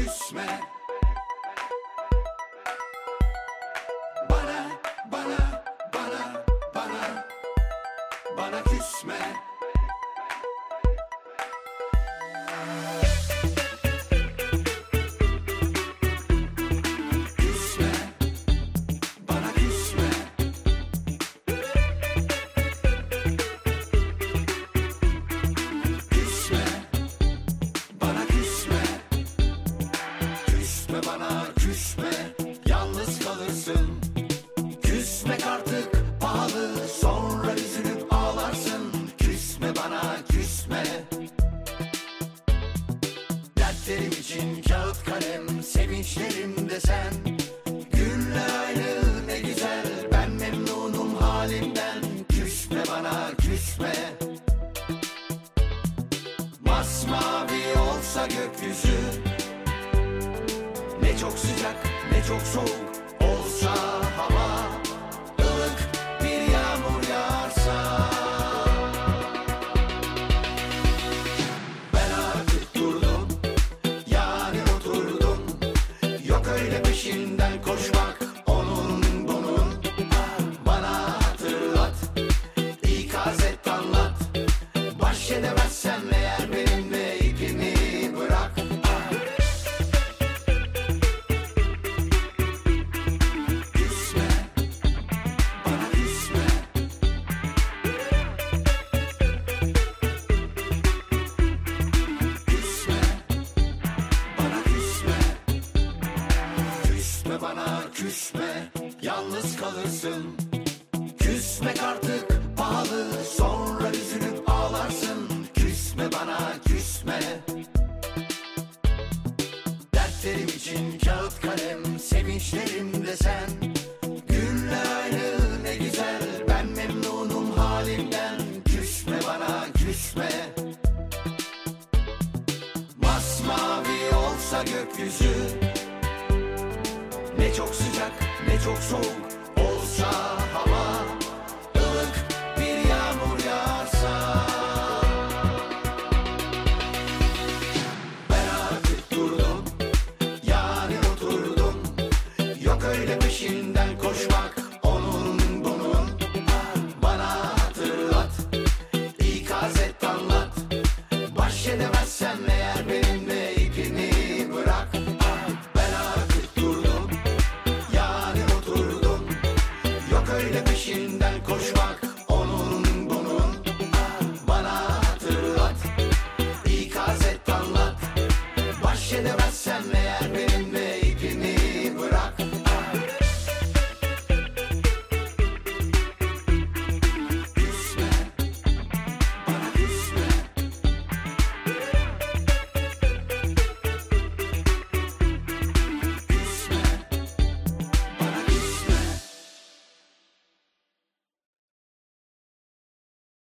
küsme. Bana, bana, bana, bana, bana küsme. Küsme, bana küsme. Küsme, bana küsme. Küsme bana, küsme, yalnız kalırsın. Küsmek artık pahalı, sonra üzülüp ağlarsın. Küsme bana, küsme. Dertlerim için kağıt kalem, sevinçlerim de sen. Günler aynı ne güzel, ben memnunum halimden. Küsme bana, küsme. Masmavi olsa gökyüzü, ne çok sıcak ne çok soğuk olsa hava, ılık bir yağmur yağarsa. Ben artık durdum, yani oturdum. Yok öyle peşinden koşmak, onun bunun. Bana hatırlat, ikaz et, anlat. Baş edemezsem eğer benimle ipimi bırak. Küsme, bana küsme. Küsme, bana küsme. Küsme bana, küsme, yalnız kalırsın. Küsmek artık pahalı, sonra üzülüp ağlarsın. Küsme bana, küsme. Dertlerim için kağıt kalem, sevinçlerim de sen. Günler aynı ne güzel, ben memnunum halimden. Küsme bana, küsme. Masmavi olsa gökyüzü, ne çok sıcak ne çok soğuk olsa